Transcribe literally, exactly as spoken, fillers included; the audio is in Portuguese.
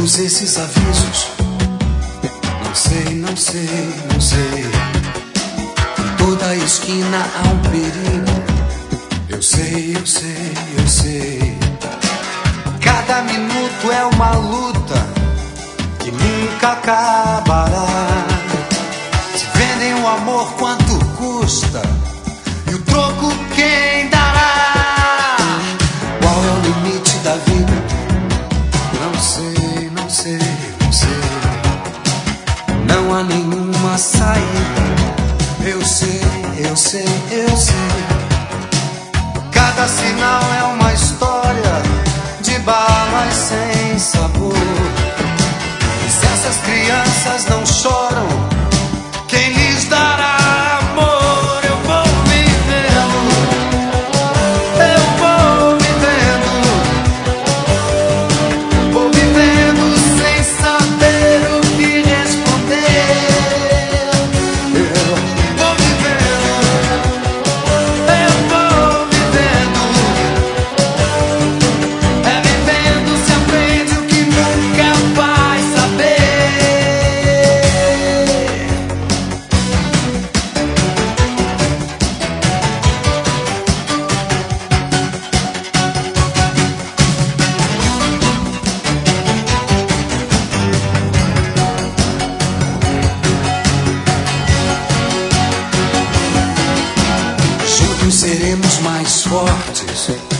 todos esses avisos. Não sei, não sei, não sei. Em toda esquina há um perigo. Eu sei, eu sei, eu sei. Cada minuto é uma luta que nunca acabará. Se vendem o amor, quanto custa? E o troco quem dará? Qual é o limite da vida? Não sei, não sei, não sei. Não há nenhuma saída. Eu sei, eu sei, eu sei. Cada sinal é uma história de balas sem sabor. E se essas crianças não choram, quem lhes dará amor? Eu vou vivendo, eu vou vivendo, vou vivendo sem saber o que responder. Eu vou vivendo, eu vou vivendo. É vivendo se aprende o que nunca vai saber. Juntos seremos mais fortes.